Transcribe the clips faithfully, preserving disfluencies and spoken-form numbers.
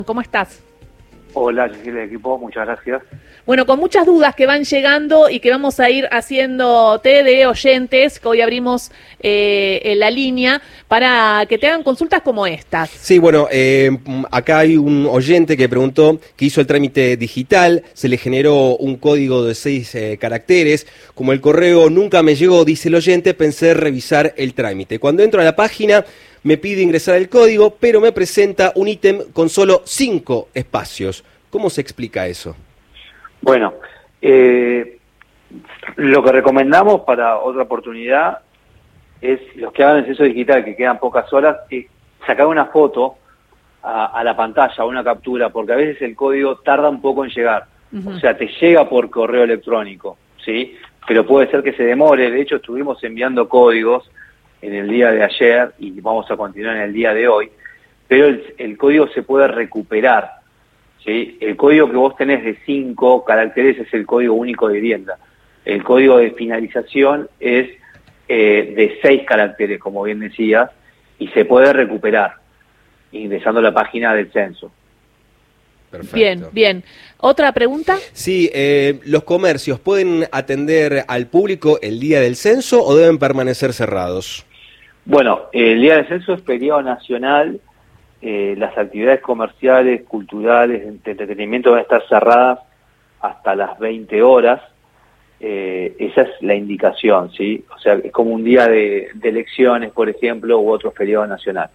¿Cómo estás? Hola, Cecilia, equipo, muchas gracias. Bueno, con muchas dudas que van llegando y que vamos a ir haciéndote de oyentes, que hoy abrimos eh, en la línea, para que te hagan consultas como estas. Sí, bueno, eh, acá hay un oyente que preguntó que hizo el trámite digital, se le generó un código de seis eh, caracteres, como el correo nunca me llegó, dice el oyente, pensé revisar el trámite. Cuando entro a la página me pide ingresar el código, pero me presenta un ítem con solo cinco espacios. ¿Cómo se explica eso? Bueno, eh, lo que recomendamos para otra oportunidad es los que hagan el censo digital, que quedan pocas horas, es sacar una foto a, a la pantalla, una captura, porque a veces el código tarda un poco en llegar. Uh-huh. O sea, te llega por correo electrónico, ¿sí? Pero puede ser que se demore. De hecho, estuvimos enviando códigos en el día de ayer y vamos a continuar en el día de hoy, pero el, el código se puede recuperar, ¿sí? El código que vos tenés de cinco caracteres es el código único de vivienda. El código de finalización es eh, de seis caracteres, como bien decías, y se puede recuperar ingresando a la página del censo. Perfecto. Bien, bien. ¿Otra pregunta? Sí, eh, ¿los comercios pueden atender al público el día del censo o deben permanecer cerrados? Bueno, el día del censo es feriado nacional, eh, las actividades comerciales, culturales, de entretenimiento van a estar cerradas hasta las veinte horas, eh, esa es la indicación, ¿sí? O sea, es como un día de, de elecciones, por ejemplo, u otro feriado nacional.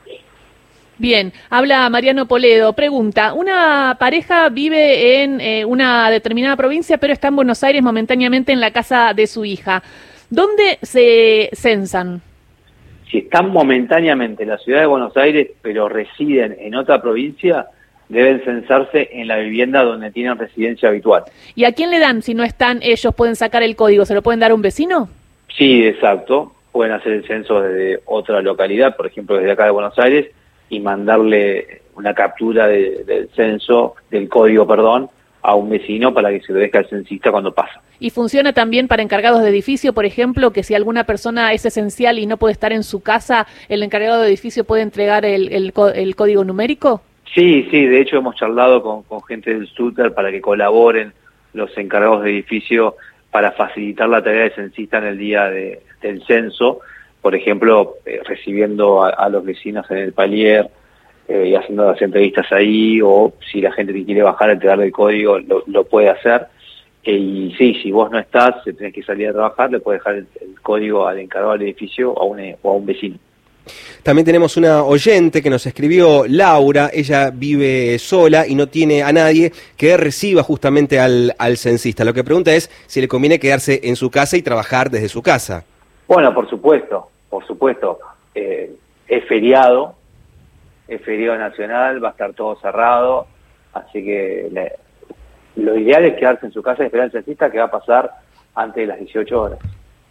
Bien, habla Mariano Poledo. Pregunta, una pareja vive en eh, una determinada provincia, pero está en Buenos Aires momentáneamente en la casa de su hija. ¿Dónde se censan? Si están momentáneamente en la ciudad de Buenos Aires, pero residen en otra provincia, deben censarse en la vivienda donde tienen residencia habitual. ¿Y a quién le dan si no están ellos? ¿Pueden sacar el código? ¿Se lo pueden dar a un vecino? Sí, exacto. Pueden hacer el censo desde otra localidad, por ejemplo, desde acá de Buenos Aires, y mandarle una captura de, del censo, del código, perdón, a un vecino para que se lo deje al censista cuando pasa. ¿Y funciona también para encargados de edificio, por ejemplo, que si alguna persona es esencial y no puede estar en su casa, el encargado de edificio puede entregar el, el, el código numérico? Sí, sí, de hecho hemos charlado con, con gente del SUTER para que colaboren los encargados de edificio para facilitar la tarea de censista en el día de, del censo, por ejemplo, eh, recibiendo a, a los vecinos en el palier eh, y haciendo las entrevistas ahí, o si la gente que quiere bajar, entregarle el código, lo, lo puede hacer. Eh, y sí, si vos no estás, si tenés que salir a trabajar, le puedes dejar el, el código al encargado del edificio o a, un, o a un vecino. También tenemos una oyente que nos escribió, Laura, ella vive sola y no tiene a nadie que reciba justamente al, al censista. Lo que pregunta es si le conviene quedarse en su casa y trabajar desde su casa. Bueno, por supuesto, por supuesto. Eh, es feriado, es feriado nacional, va a estar todo cerrado, así que le, lo ideal es quedarse en su casa y esperar al censista, que va a pasar antes de las dieciocho horas.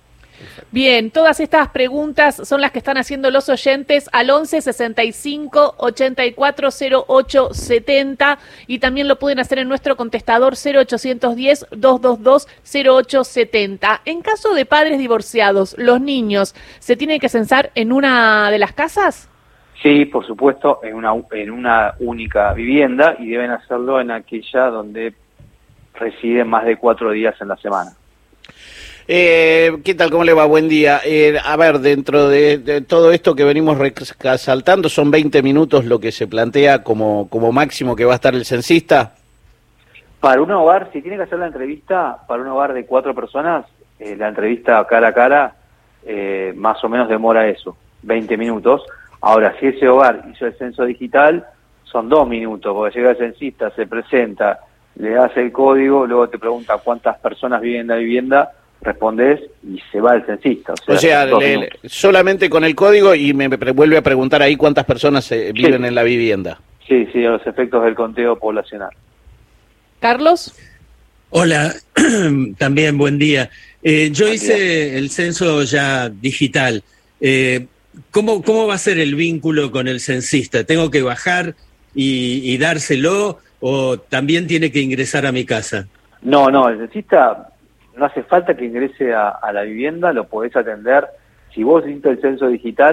Bien, todas estas preguntas son las que están haciendo los oyentes al once sesenta y cinco ochenta y cuatro cero ocho setenta y también lo pueden hacer en nuestro contestador cero ochocientos diez, doscientos veintidós, cero ocho setenta. En caso de padres divorciados, ¿los niños se tienen que censar en una de las casas? Sí, por supuesto, en una, en una única vivienda, y deben hacerlo en aquella donde residen más de cuatro días en la semana. Eh, ¿Qué tal? ¿Cómo le va? Buen día. Eh, a ver, dentro de, de todo esto que venimos resaltando, ¿son veinte minutos lo que se plantea como, como máximo que va a estar el censista? Para un hogar, si tiene que hacer la entrevista, para un hogar de cuatro personas, eh, la entrevista cara a cara, eh, más o menos demora eso, veinte minutos. Ahora, si ese hogar hizo el censo digital, son dos minutos, porque llega el censista, se presenta, le das el código, luego te pregunta cuántas personas viven en la vivienda, respondes y se va el censista. O sea, o sea le, le, solamente con el código, y me, me vuelve a preguntar ahí cuántas personas eh, viven sí. en la vivienda. Sí, sí, a los efectos del conteo poblacional. Carlos. Hola, también buen día. Eh, yo buen hice día. el censo ya digital. Eh, ¿cómo, ¿Cómo va a ser el vínculo con el censista? ¿Tengo que bajar y, y dárselo o también tiene que ingresar a mi casa? No, no, el censista no hace falta que ingrese a, a la vivienda, lo podés atender. Si vos hiciste el censo digital,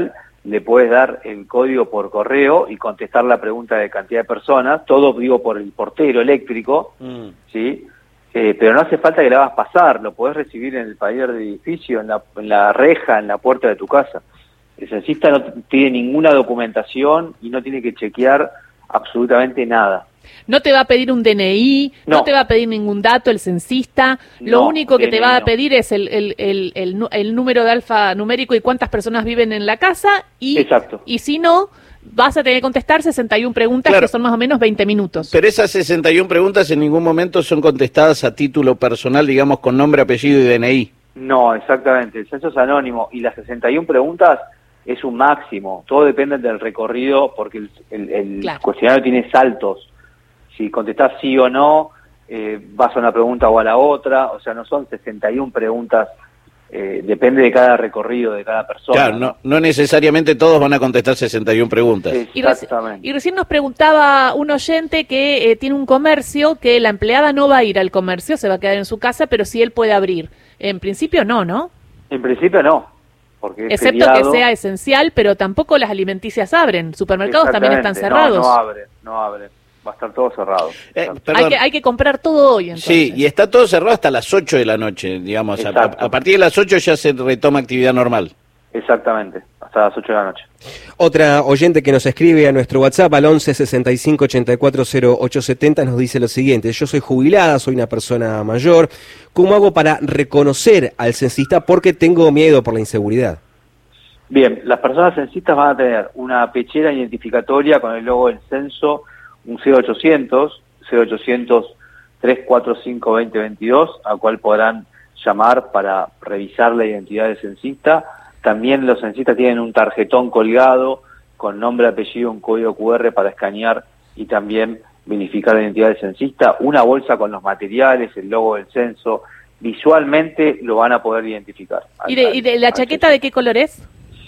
le puedes dar el código por correo y contestar la pregunta de cantidad de personas, todo digo por el portero eléctrico, mm. ¿sí? Eh, pero no hace falta que la hagas pasar, lo podés recibir en el taller de edificio, en la, en la reja, en la puerta de tu casa. El censista no tiene ninguna documentación y no tiene que chequear absolutamente nada. No te va a pedir un D N I, no, no te va a pedir ningún dato el censista, lo no, único que D N I te va a pedir no. es el, el, el, el, el número de alfanumérico y cuántas personas viven en la casa, y, Exacto. y si no, vas a tener que contestar sesenta y una preguntas, claro, que son más o menos veinte minutos. Pero esas sesenta y una preguntas en ningún momento son contestadas a título personal, digamos, con nombre, apellido y D N I. No, exactamente, el censo es anónimo y las sesenta y una preguntas es un máximo, todo depende del recorrido porque el, el, el claro. cuestionario tiene saltos. Si contestás sí o no, eh, vas a una pregunta o a la otra, o sea, no son sesenta y una preguntas, eh, depende de cada recorrido, de cada persona. Claro, no, no necesariamente todos van a contestar sesenta y una preguntas. Exactamente. Y, reci y recién nos preguntaba un oyente que eh, tiene un comercio, que la empleada no va a ir al comercio, se va a quedar en su casa, pero sí él puede abrir. En principio no, ¿no? En principio no. Porque excepto feriado, que sea esencial, pero tampoco las alimenticias abren. Supermercados también están cerrados. No, no abren, no abren. Va a estar todo cerrado. Eh, hay, que, hay que comprar todo hoy, entonces. Sí, y está todo cerrado hasta las ocho de la noche, digamos. A, a partir de las ocho ya se retoma actividad normal. Exactamente, hasta las ocho de la noche. Otra oyente que nos escribe a nuestro WhatsApp al once sesenta y cinco ochenta y cuatro cero ocho setenta nos dice lo siguiente: yo soy jubilada, soy una persona mayor, ¿cómo hago para reconocer al censista porque tengo miedo por la inseguridad? Bien, las personas censistas van a tener una pechera identificatoria con el logo del censo, un cero ochocientos, cero ochocientos, trescientos cuarenta y cinco, veinte veintidós, al cual podrán llamar para revisar la identidad del censista. También los censistas tienen un tarjetón colgado con nombre, apellido, un código cu erre para escanear y también verificar la identidad del censista, una bolsa con los materiales, el logo del censo, visualmente lo van a poder identificar. ¿Y de, y de la chaqueta de qué color es?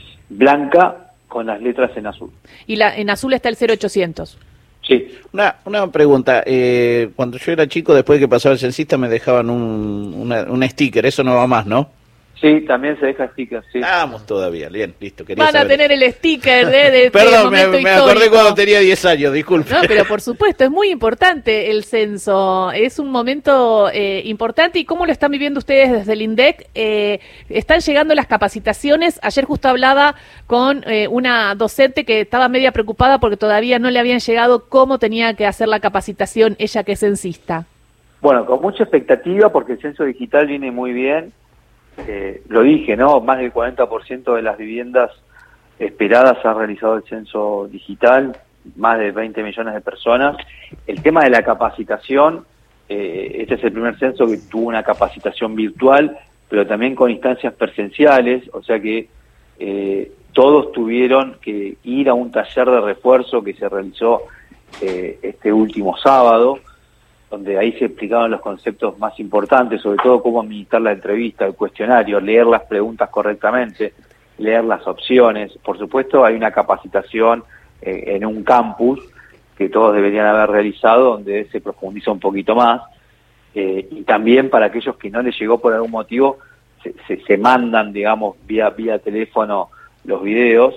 Blanca con las letras en azul. ¿Y la en azul está el cero ochocientos? Sí. Una, una pregunta, eh, cuando yo era chico, después de que pasaba el censista, me dejaban un, una, un sticker, eso no va más, ¿no? Sí, también se deja sticker, sí. Vamos todavía, bien, listo. Quería Van a saber. tener el sticker de, de Perdón, de me, me acordé cuando tenía diez años, disculpe. No, pero por supuesto, es muy importante el censo, es un momento eh, importante. ¿Y cómo lo están viviendo ustedes desde el INDEC? Eh, están llegando las capacitaciones. Ayer justo hablaba con eh, una docente que estaba media preocupada porque todavía no le habían llegado cómo tenía que hacer la capacitación, ella que es censista. Bueno, con mucha expectativa porque el censo digital viene muy bien. Eh, lo dije, ¿no? Más del cuarenta por ciento de las viviendas esperadas ha realizado el censo digital, más de veinte millones de personas. El tema de la capacitación, eh, este es el primer censo que tuvo una capacitación virtual, pero también con instancias presenciales, o sea que eh, todos tuvieron que ir a un taller de refuerzo que se realizó eh, este último sábado, donde ahí se explicaban los conceptos más importantes, sobre todo cómo administrar la entrevista, el cuestionario, leer las preguntas correctamente, leer las opciones. Por supuesto, hay una capacitación eh, en un campus que todos deberían haber realizado, donde se profundiza un poquito más, eh, y también para aquellos que no les llegó por algún motivo, se, se, se mandan, digamos, vía, vía teléfono los videos,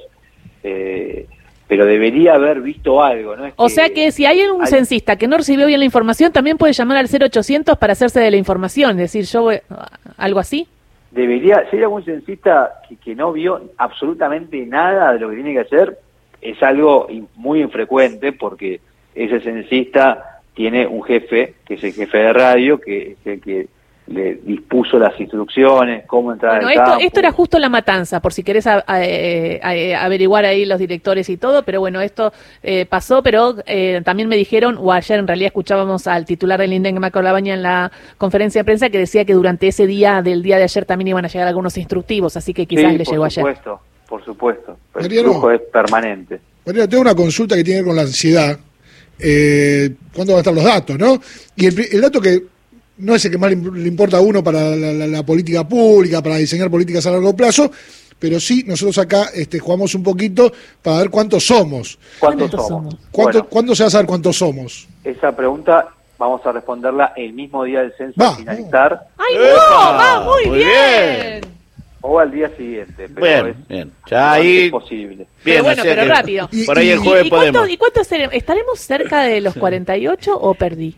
eh, pero debería haber visto algo, ¿no? Es o que sea que si hay un hay... censista que no recibió bien la información, también puede llamar al cero ochocientos para hacerse de la información, es decir, yo voy, algo así. Debería, si hay algún censista que, que no vio absolutamente nada de lo que tiene que hacer, es algo muy infrecuente porque ese censista tiene un jefe, que es el jefe de radio, que es el que le dispuso las instrucciones, cómo entrar bueno, al esto, campo. esto era justo La Matanza, por si querés a, a, a, averiguar ahí los directores y todo, pero bueno, esto eh, pasó, pero eh, también me dijeron, o ayer en realidad escuchábamos al titular del INDEC, Marco Labaña, en la conferencia de prensa, que decía que durante ese día, del día de ayer, también iban a llegar algunos instructivos, así que quizás sí, le llegó ayer. Por supuesto, por supuesto, el Mariano, flujo es permanente. Mariano, tengo una consulta que tiene que ver con la ansiedad, eh, ¿cuándo van a estar los datos, no? Y el, el dato que no es el que más le importa a uno para la, la, la política pública, para diseñar políticas a largo plazo, pero sí, nosotros acá este, jugamos un poquito para ver cuántos somos. ¿Cuántos somos? ¿Cuánto, Bueno, ¿Cuándo se va a saber cuántos somos? Esa pregunta vamos a responderla el mismo día del censo Va, al finalizar. ¡Ay, no! ¡Va muy, muy bien! bien. o al día siguiente. Pero Bien, es, bien. Ya ahí es posible. Bien, Pero bueno, o sea pero que rápido. Por ahí el Y- jueves ¿Y cuánto, podemos. ¿Y cuánto seremos? ¿Estaremos cerca de los cuarenta y ocho o perdí?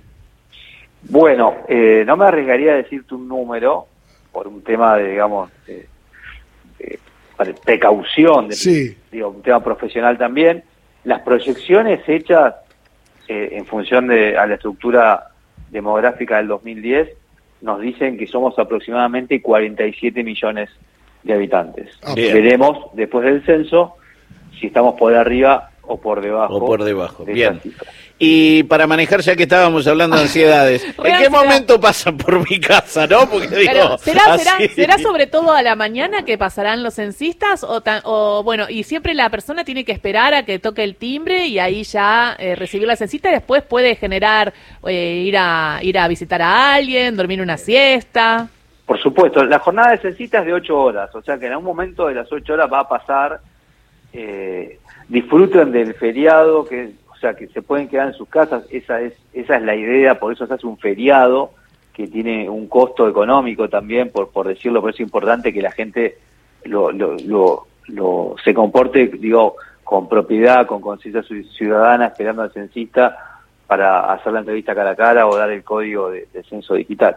Bueno, eh, no me arriesgaría a decirte un número por un tema de, digamos, de, de precaución, de, Sí. digo, un tema profesional también. Las proyecciones hechas eh, en función de a la estructura demográfica del dos mil diez nos dicen que somos aproximadamente cuarenta y siete millones de habitantes. Ah, bien. Veremos después del censo si estamos por arriba o por debajo. O por debajo, de bien. esa cifra. Y para manejar, ya que estábamos hablando de ansiedades, ¿en qué Ansiedad. momento pasan por mi casa, no? Porque digo, Pero, ¿será, será, así- ¿será sobre todo a la mañana que pasarán los censistas? O, ta- o bueno, y siempre la persona tiene que esperar a que toque el timbre y ahí ya eh, recibir la censista y después puede generar eh, ir a ir a visitar a alguien, dormir una siesta. Por supuesto, la jornada de censita es de ocho horas, o sea que en algún momento de las ocho horas va a pasar, eh, disfruten del feriado, que o sea que se pueden quedar en sus casas, esa es esa es la idea, por eso se hace un feriado que tiene un costo económico también, por por decirlo, por eso es importante que la gente lo, lo, lo, lo se comporte, digo, con propiedad, con conciencia ciudadana, esperando al censista para hacer la entrevista cara a cara o dar el código de, de censo digital.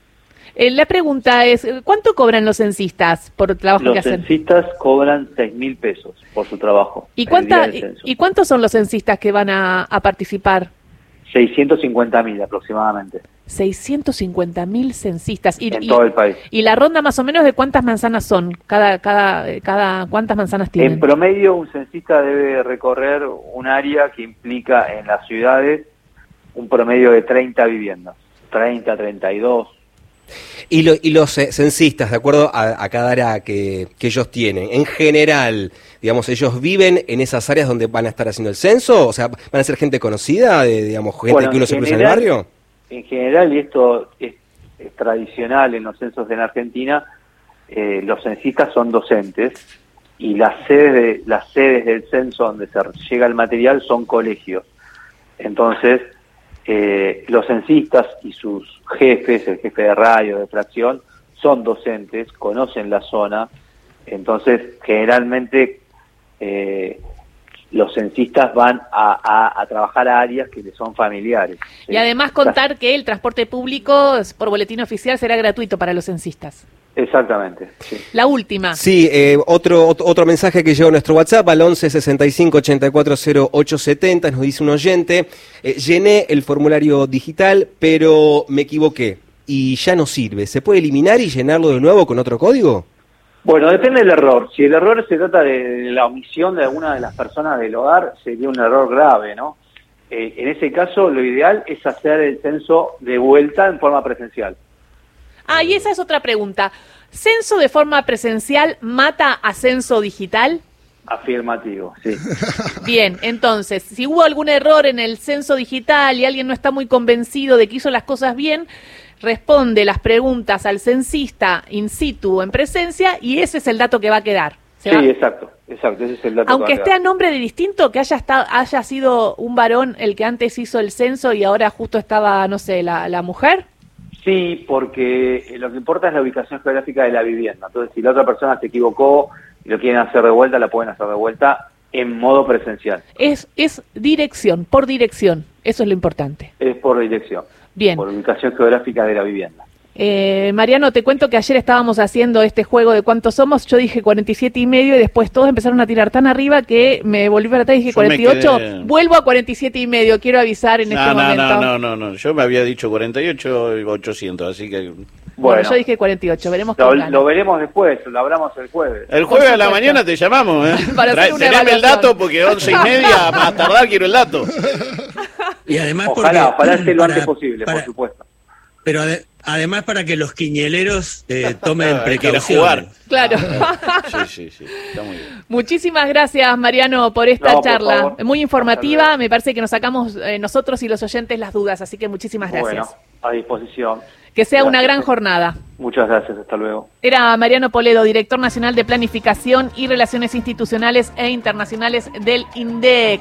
Eh, la pregunta es, ¿cuánto cobran los censistas por el trabajo que Los hacen? censistas cobran seis mil pesos por su trabajo. ¿Y, el cuánta, día del y, censo. y cuántos son los censistas que van a, a participar? seiscientos cincuenta mil aproximadamente seiscientos cincuenta mil censistas. Y, en y- todo el país. y la ronda más o menos de cuántas manzanas son, cada, cada, eh, cada, ¿cuántas manzanas tienen? En promedio, un censista debe recorrer un área que implica en las ciudades un promedio de treinta viviendas. treinta, treinta y dos. Y, lo- y los eh, censistas, de acuerdo a, a cada área que, que ellos tienen, en general, digamos, ¿ellos viven en esas áreas donde van a estar haciendo el censo? O sea, ¿van a ser gente conocida, de, digamos, gente Bueno, que uno en se cruza en el general- barrio? En general, y esto es, es tradicional en los censos en Argentina, eh, los censistas son docentes y las sedes, de, las sedes del censo donde se llega el material son colegios. Entonces, eh, los censistas y sus jefes, el jefe de radio, de fracción, son docentes, conocen la zona, entonces generalmente eh, los censistas van a, a, a trabajar a áreas que les son familiares. Y además contar que el transporte público por boletín oficial será gratuito para los censistas. Exactamente, sí. La última. Sí, eh, otro, otro otro mensaje que llegó a nuestro WhatsApp al once sesenta y cinco ochenta y cuatro cero ocho setenta, nos dice un oyente, eh, llené el formulario digital, pero me equivoqué y ya no sirve. ¿Se puede eliminar y llenarlo de nuevo con otro código? Bueno, depende del error. Si el error se trata de la omisión de alguna de las personas del hogar, sería un error grave, ¿no? Eh, en ese caso, lo ideal es hacer el censo de vuelta en forma presencial. Ah, y esa es otra pregunta. ¿Censo de forma presencial mata a censo digital? Afirmativo, sí. Bien, entonces, si hubo algún error en el censo digital y alguien no está muy convencido de que hizo las cosas bien, responde las preguntas al censista in situ, en presencia, y ese es el dato que va a quedar. ¿Se Sí, va? exacto, exacto, ese es el dato. Aunque que va a esté a quedar. nombre de distinto, que haya estado, haya sido un varón el que antes hizo el censo y ahora justo estaba, no sé, la, la mujer. Sí, porque lo que importa es la ubicación geográfica de la vivienda. Entonces, si la otra persona se equivocó y lo quieren hacer de vuelta, la pueden hacer de vuelta en modo presencial. Es, es dirección, por dirección. Eso es lo importante. Es por dirección, Bien. por ubicación geográfica de la vivienda. Eh, Mariano, te cuento que ayer estábamos haciendo este juego de cuántos somos. Yo dije cuarenta y siete y medio y después todos empezaron a tirar tan arriba que me volví para atrás y dije Yo me cuarenta y ocho. quedé- Vuelvo a cuarenta y siete y medio. Quiero avisar en No, este no, momento. no, no, no, no. Yo me había dicho cuarenta y ocho, ochocientos, así que... Bueno, yo dije cuarenta y ocho. Veremos Lo, quién gana. lo veremos después, lo hablamos el jueves. El jueves a la supuesto. mañana te llamamos, ¿eh? Para hacer una teneme el evaluación. dato porque once y media, más tardar quiero el dato. Y además Ojalá, porque, ojalá esté lo para- antes posible, para- por supuesto. Pero ade- además para que los quiñeleros eh, tomen Hay que ir a precauciones. jugar. Claro. Sí, sí, sí, está muy bien. Muchísimas gracias, Mariano, por esta No, por charla. favor. Muy Hasta informativa. luego. Me parece que nos sacamos eh, nosotros y los oyentes las dudas. Así que muchísimas gracias. Bueno, a disposición. Que sea una Gracias. gran jornada. Muchas gracias, hasta luego. Era Mariano Poledo, director nacional de Planificación y Relaciones Institucionales e Internacionales del INDEC.